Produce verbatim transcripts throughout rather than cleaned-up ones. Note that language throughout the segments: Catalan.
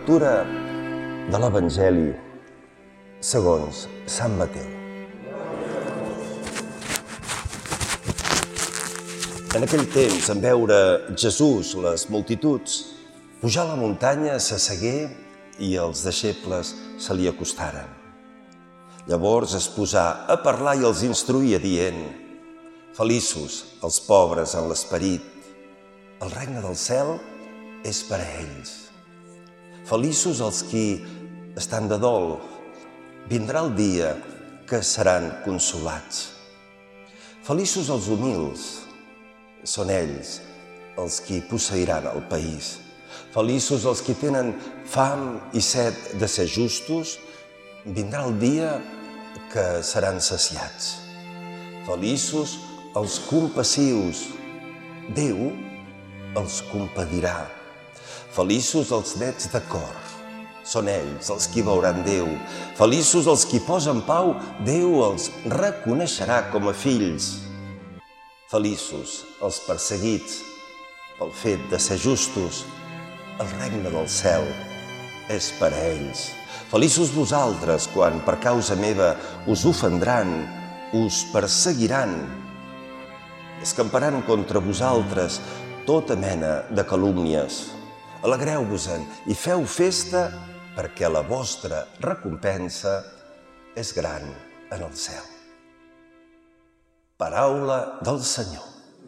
Lectura de l'Evangeli segons Sant Mateu. En aquell temps, en veure Jesús les multituds, pujar a la muntanya s'assegué i els deixebles se li acostaren. Llavors es posà a parlar i els instruïa dient: Feliços els pobres en l'esperit, el regne del cel és per a ells. Feliços els qui estan de dol, vindrà el dia que seran consolats. Feliços els humils, són ells els qui posseiran el país. Feliços els qui tenen fam i set de ser justos, vindrà el dia que seran saciats. Feliços els compassius, Déu els compadirà. Feliços els nets de cor, són ells els qui veuran Déu. Feliços els qui posen pau, Déu els reconeixerà com a fills. Feliços els perseguits pel fet de ser justos, el regne del cel és per a ells. Feliços vosaltres quan per causa meva us ofendran, us perseguiran, escamparan contra vosaltres tota mena de calúmnies. Alegreu-vos-en i feu festa perquè la vostra recompensa és gran en el cel. Paraula del Senyor.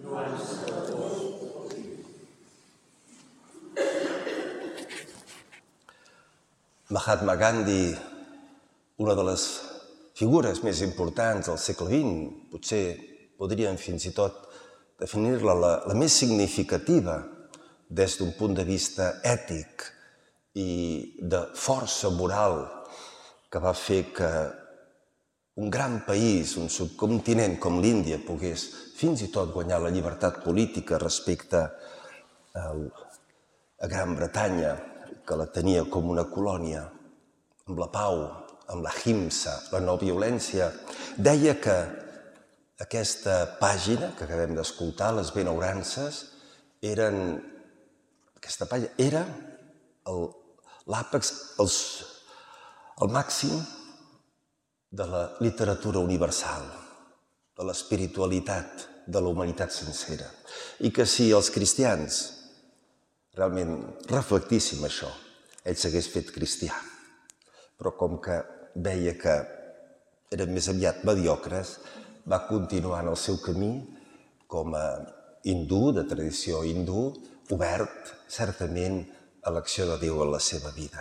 Mahatma Gandhi, una de les figures més importants del segle vint, potser podríem fins i tot definir-la la, la més significativa des d'un punt de vista ètic i de força moral que va fer que un gran país, un subcontinent com l'Índia, pogués fins i tot guanyar la llibertat política respecte a Gran Bretanya, que la tenia com una colònia, amb la pau, amb la himsa, la no violència. Deia que aquesta pàgina que acabem d'escoltar, les benaurances, eren, aquesta pàgina era l'àpex, el, el màxim de la literatura universal, de l'espiritualitat de la humanitat sencera. I que si els cristians realment reflectíssim això, ell s'hagués fet cristià. Però com que veia que eren més aviat mediocres, va continuar en el seu camí com a hindú, de tradició hindú, obert certament a l'acció de Déu en la seva vida.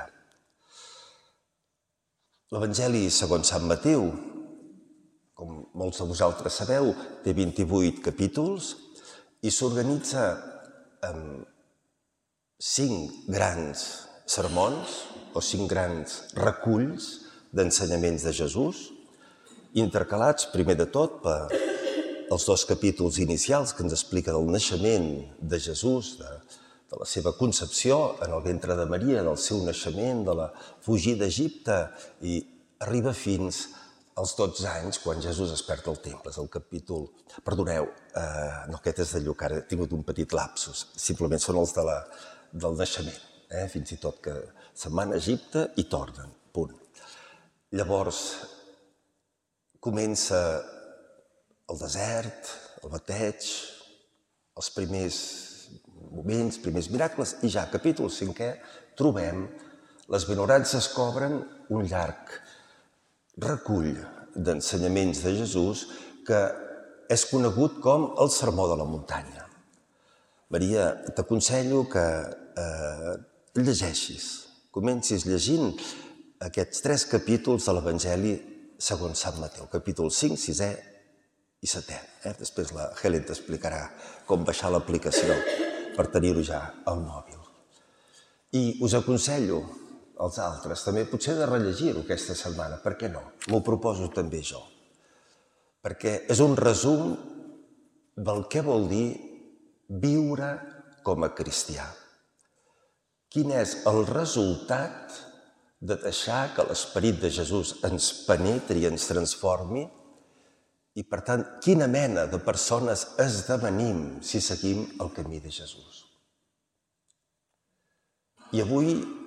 L'Evangeli segons Sant Mateu, com molts de vosaltres sabeu, té vint-i-vuit capítols i s'organitza en cinc grans sermons o cinc grans reculls d'ensenyaments de Jesús, intercalats primer de tot per els dos capítols inicials que ens expliquen el naixement de Jesús, de, de la seva concepció en el ventre de Maria, del seu naixement, de la fugida d'Egipte i arriba fins als dotze anys quan Jesús es perd al temple. És el capítol... Perdoneu, eh, no, aquest és de Lluc, ara he tingut un petit lapsus. Simplement són els de la, del naixement, eh? Fins i tot que se'n van a Egipte i tornen, punt. Llavors, comença el desert, el bateig, els primers moments, primers miracles, i ja, capítol cinquè, trobem les benaurances que obren un llarg recull d'ensenyaments de Jesús que és conegut com el Sermó de la Muntanya. Maria, t'aconsello que eh, llegeixis, comencis llegint aquests tres capítols de l'Evangeli segons Sant Mateu, capítol cinc, sisè i setè. Eh? Després la Helen t'explicarà com baixar l'aplicació per tenir-ho ja al mòbil. I us aconsello als altres també potser de rellegir-ho aquesta setmana, per què no? M'ho proposo també jo. Perquè és un resum del que vol dir viure com a cristià. Quin és el resultat de deixar que l'esperit de Jesús ens penetri i ens transformi i, per tant, quina mena de persones esdevenim si seguim el camí de Jesús. I avui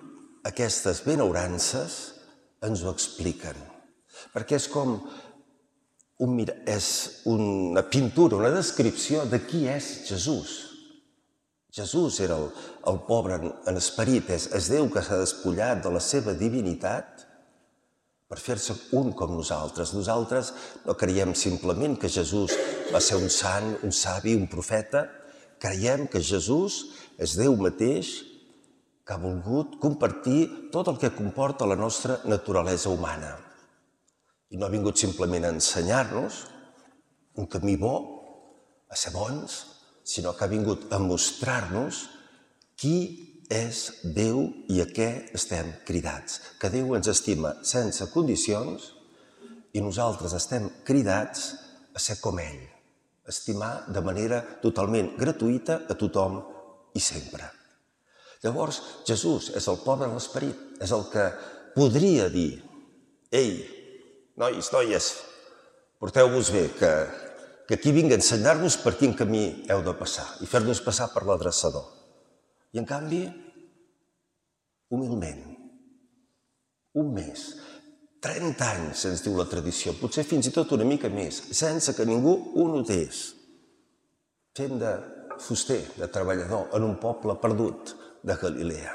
aquestes benaurances ens ho expliquen. Perquè és com un, és una pintura, una descripció de qui és Jesús. Jesús era el, el pobre en esperit, és, és Déu que s'ha despullat de la seva divinitat per fer-se un com nosaltres. Nosaltres no creiem simplement que Jesús va ser un sant, un savi, un profeta. Creiem que Jesús és Déu mateix que ha volgut compartir tot el que comporta la nostra naturalesa humana. I no ha vingut simplement a ensenyar-nos un camí bo, a ser bons, sinó que ha vingut a mostrar-nos qui és Déu i a què estem cridats. Que Déu ens estima sense condicions i nosaltres estem cridats a ser com ell, a estimar de manera totalment gratuïta a tothom i sempre. Llavors, Jesús és el pobre en l'esperit, és el que podria dir: ei, nois, noies, porteu-vos bé, que, que aquí vinc a ensenyar-vos per quin camí heu de passar i fer-nos passar per l'adreçador. I en canvi, humilment, un mes, trenta anys, ens diu la tradició, potser fins i tot una mica més, sense que ningú ho notés, fent de fuster, de treballador, en un poble perdut de Galilea.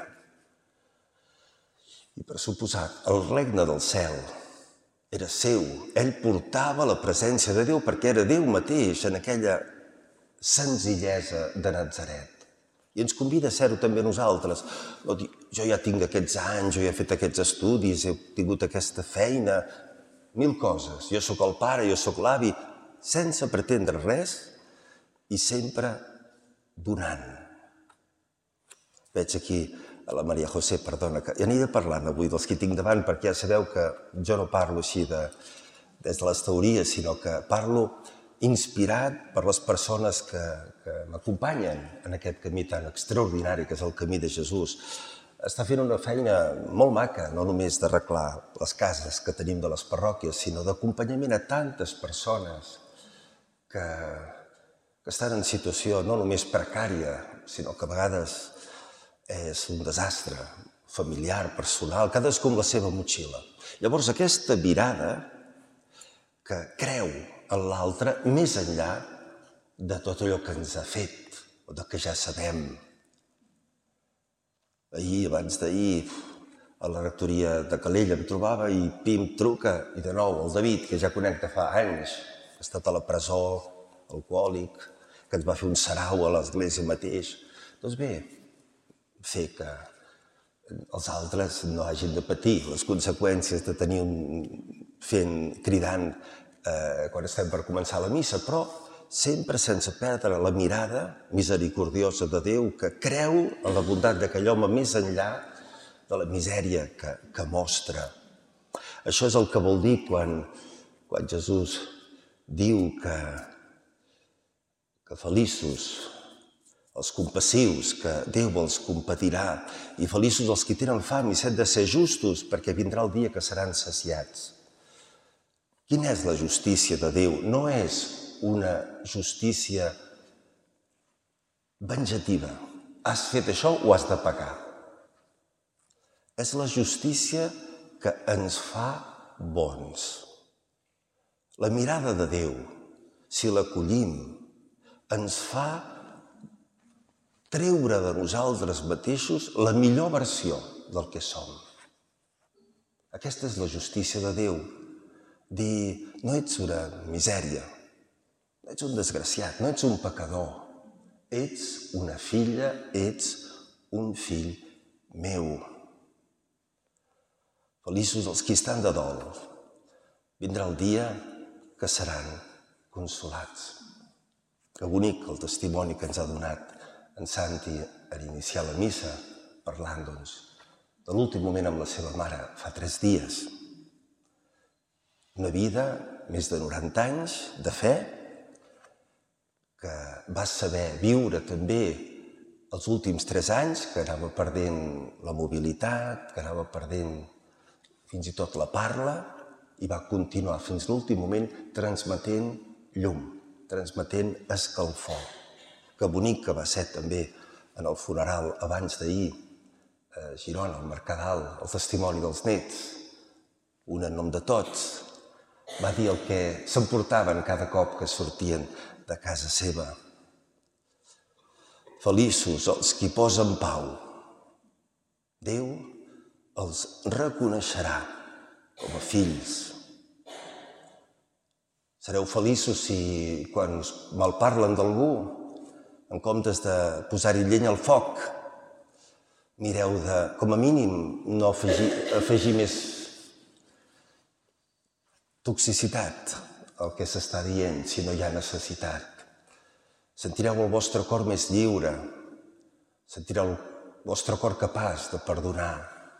I per suposat, el regne del cel era seu. Ell portava la presència de Déu perquè era Déu mateix en aquella senzillesa de Natzaret. I ens convida a ser-ho també nosaltres. No dir, jo ja tinc aquests anys, jo ja he fet aquests estudis, he tingut aquesta feina, mil coses. Jo sóc el pare, jo sóc l'avi, sense pretendre res i sempre donant. Veig aquí a la Maria José, perdona, que ja n'he parlant avui dels que tinc davant, perquè ja sabeu que jo no parlo així de, des de les teories, sinó que parlo inspirat per les persones que, que m'acompanyen en aquest camí tan extraordinari que és el camí de Jesús. Està fent una feina molt maca, no només d'arreglar les cases que tenim de les parròquies, sinó d'acompanyament a tantes persones que, que estan en situació no només precària, sinó que a vegades és un desastre familiar, personal, cadascú amb la seva motxilla. Llavors aquesta mirada que creu en l'altre més enllà de tot allò que ens ha fet o de que ja sabem. Ahir, abans d'ahir, a la rectoria de Calella em trobava i pim, truca, i de nou el David, que ja conec de fa anys, ha estat a la presó, alcohòlic, que ens va fer un sarau a l'església mateix. Doncs bé, fer que els altres no hagin de patir les conseqüències de tenir un fent, cridant eh, quan estem per començar la missa, però sempre sense perdre la mirada misericordiosa de Déu que creu en la bondat d'aquell home més enllà de la misèria que, que mostra. Això és el que vol dir quan, quan Jesús diu que, que feliços els compassius, que Déu els compatirà, i feliços els que tenen fam i set de ser justos, perquè vindrà el dia que seran saciats. Quina és la justícia de Déu? No és una justícia venjativa. Has fet això, ho has de pagar. És la justícia que ens fa bons. La mirada de Déu, si l'acollim, ens fa treure de nosaltres mateixos la millor versió del que som. Aquesta és la justícia de Déu. Dir, no ets una misèria, no ets un desgraciat, no ets un pecador. Ets una filla, ets un fill meu. Feliços els qui estan de dol. Vindrà el dia que seran consolats. Que bonic el testimoni que ens ha donat en Santi en iniciar la missa, parlant, doncs, de l'últim moment amb la seva mare, fa tres dies. Una vida, més de noranta anys, de fe, que va saber viure també els últims tres anys, que anava perdent la mobilitat, que anava perdent fins i tot la parla, i va continuar fins l'últim moment transmetent llum, transmetent escalfor. Que bonic que va ser també en el funeral abans d'ahir, a Girona, al Mercadal, el testimoni dels nets, un en nom de tots, va dir el que s'emportaven cada cop que sortien de casa seva. Feliços els qui posen pau. Déu els reconeixerà com a fills. Sereu feliços si, quan malparlen d'algú, en comptes de posar-hi llenya al foc, mireu de, com a mínim, no afegir, afegir més toxicitat al que s'està dient si no hi ha necessitat. Sentireu el vostre cor més lliure, sentireu el vostre cor capaç de perdonar.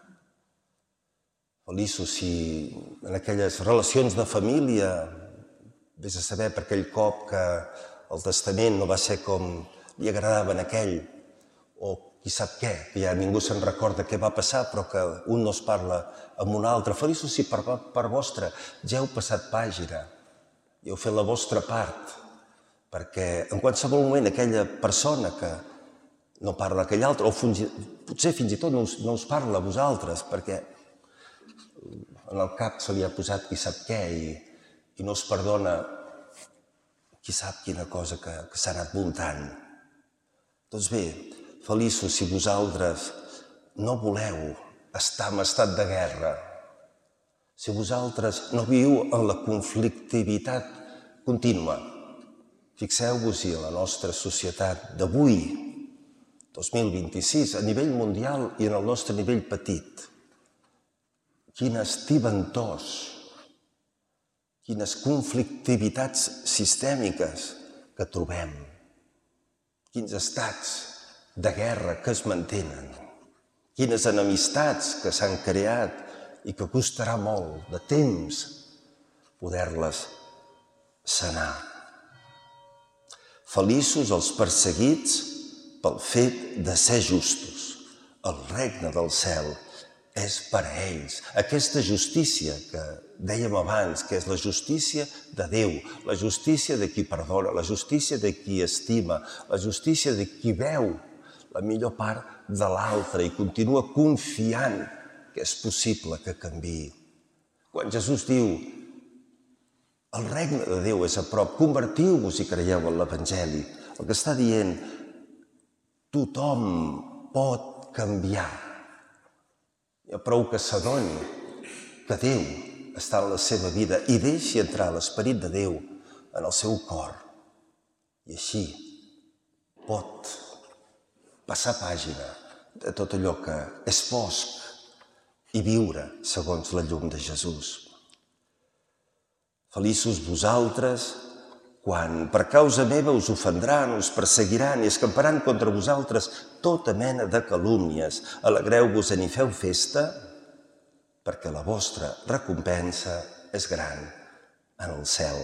Feliços si en aquelles relacions de família, vés a saber per aquell cop que el testament no va ser com li agradava a aquell, o qui sap què, que ja ningú se'n recorda què va passar, però que un no es parla amb un altre. Feliços si per part vostra ja heu passat pàgina i heu fet la vostra part, perquè en qualsevol moment aquella persona que no parla a aquell altre, o potser fins i tot no us, no us parla a vosaltres, perquè en el cap se li ha posat qui sap què i, i no es perdona qui sap quina cosa que, que s'ha anat muntant. Doncs bé, feliços si vosaltres no voleu estar en estat de guerra, si vosaltres no viu en la conflictivitat contínua. Fixeu-vos-hi a la nostra societat d'avui, dos mil vint-i-sis, a nivell mundial i en el nostre nivell petit. Quines tibantors, quines conflictivitats sistèmiques que trobem, quins estats de guerra que es mantenen, quines enemistats que s'han creat i que costarà molt de temps poder-les sanar. Feliços els perseguits pel fet de ser justos. El regne del cel és per a ells. Aquesta justícia que dèiem abans, que és la justícia de Déu, la justícia de qui perdona, la justícia de qui estima, la justícia de qui veu la millor part de l'altre i continua confiant que és possible que canviï. Quan Jesús diu el regne de Déu és a prop, convertiu-vos i creieu en l'Evangeli, el que està dient tothom pot canviar. Hi ha prou que s'adoni que Déu està en la seva vida i deixi entrar l'Esperit de Déu en el seu cor. I així pot passar pàgina de tot allò que és fosc i viure segons la llum de Jesús. Feliços vosaltres quan per causa meva us ofendran, us perseguiran i escamparan contra vosaltres tota mena de calúmnies. Alegreu-vos i feu festa, perquè la vostra recompensa és gran en el cel.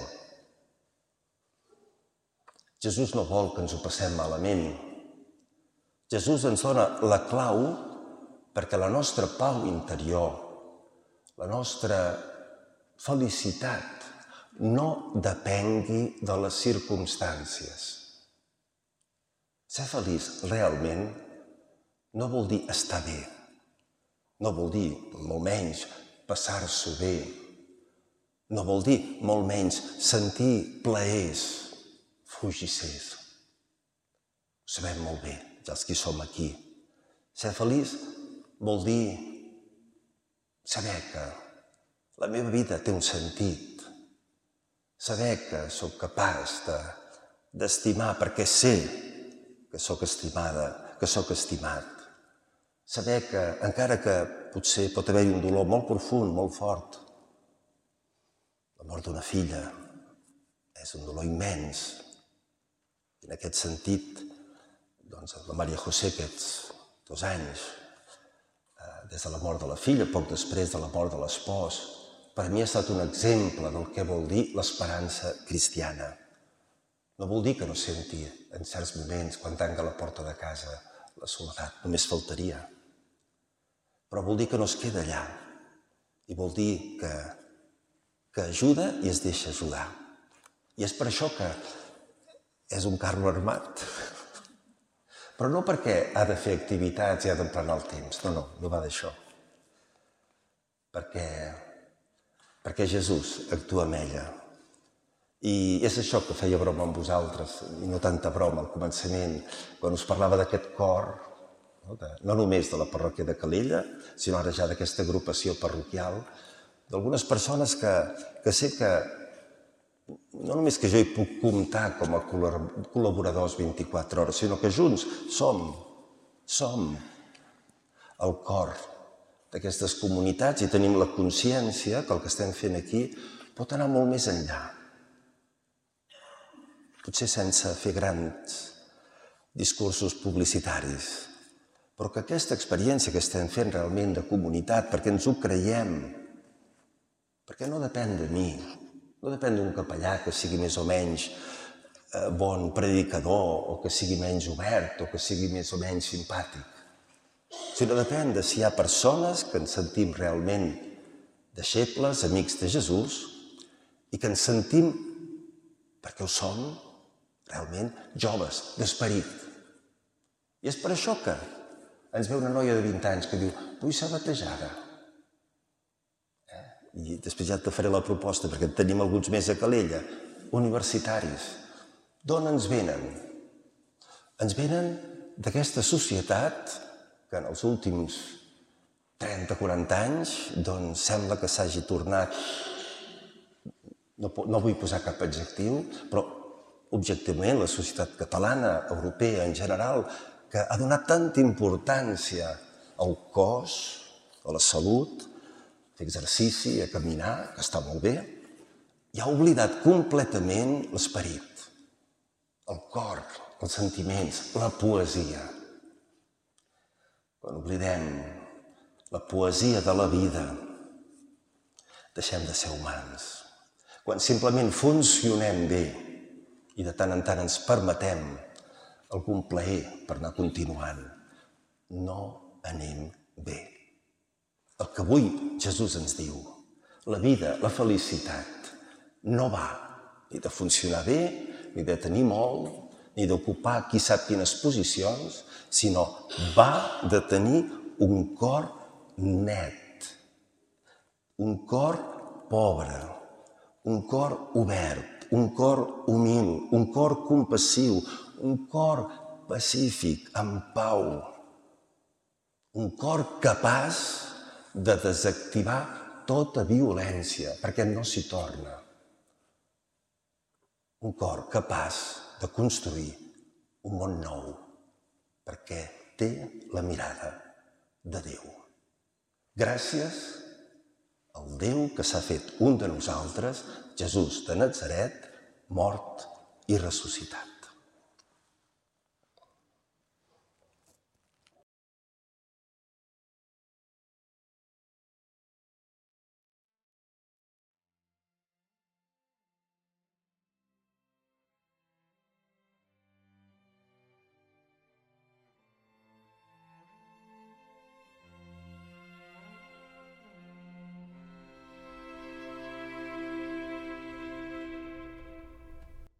Jesús no vol que ens ho passem malament. Jesús ens dona la clau perquè la nostra pau interior, la nostra felicitat, no depengui de les circumstàncies. Ser feliç realment no vol dir estar bé, no vol dir, molt menys, passar-s'ho bé, no vol dir, molt menys, sentir plaers, fugissers. Ho sabem molt bé, ja els que som aquí. Ser feliç vol dir saber que la meva vida té un sentit, saber que sóc capaç d'estimar perquè sé que sóc estimada, que sóc estimat. Saber que, encara que potser pot haver-hi un dolor molt profund, molt fort, la mort d'una filla és un dolor immens. I en aquest sentit, doncs, la Maria José, aquests dos anys, des de la mort de la filla, poc després de la mort de l'espòs, per a mi ha estat un exemple del que vol dir l'esperança cristiana. No vol dir que no senti en certs moments, quan tanca la porta de casa, la soledat, només faltaria. Però vol dir que no es queda allà. I vol dir que, que ajuda i es deixa ajudar. I és per això que és un carro armat. Però no perquè ha de fer activitats i ha d'emplenar el temps. No, no, no va d'això. Perquè, perquè Jesús actua amb ella. I és això que feia broma amb vosaltres, i no tanta broma al començament, quan us parlava d'aquest cor, no, de, no només de la parròquia de Calella, sinó ara ja d'aquesta agrupació parroquial, d'algunes persones que, que sé que no només que jo hi puc comptar com a col·laboradors vint-i-quatre hores, sinó que junts som, som el cor d'aquestes comunitats i tenim la consciència que el que estem fent aquí pot anar molt més enllà. Potser sense fer grans discursos publicitaris, però que aquesta experiència que estem fent realment de comunitat, perquè ens ho creiem, perquè no depèn de mi, no depèn d'un capellà que sigui més o menys bon predicador, o que sigui menys obert, o que sigui més o menys simpàtic, sinó depèn de si hi ha persones que ens sentim realment deixebles, amics de Jesús, i que ens sentim, perquè ho som, realment joves, d'esperit. I és per això que ens ve una noia de vint anys que diu «Vull ser batejada». Eh? I després ja te faré la proposta, perquè en tenim alguns més a Calella, universitaris. D'on ens venen? Ens venen d'aquesta societat que en els últims trenta a quaranta anys doncs sembla que s'hagi tornat, no, no vull posar cap adjectiu, però objectivament la societat catalana, europea en general, que ha donat tanta importància al cos, a la salut, a fer exercici, a caminar, que està molt bé, i ha oblidat completament l'esperit, el cor, els sentiments, la poesia. Quan oblidem la poesia de la vida, deixem de ser humans. Quan simplement funcionem bé, i de tant en tant ens permetem algun plaer per anar continuant, no anem bé. El que avui Jesús ens diu, la vida, la felicitat, no va ni de funcionar bé, ni de tenir molt, ni d'ocupar qui sap quines posicions, sinó va de tenir un cor net, un cor pobre, un cor obert, un cor humil, un cor compassiu, un cor pacífic, amb pau, un cor capaç de desactivar tota violència, perquè no s'hi torna. Un cor capaç de construir un món nou, perquè té la mirada de Déu. Gràcies al Déu que s'ha fet un de nosaltres, Jesús de Natzaret, mort i ressuscitat.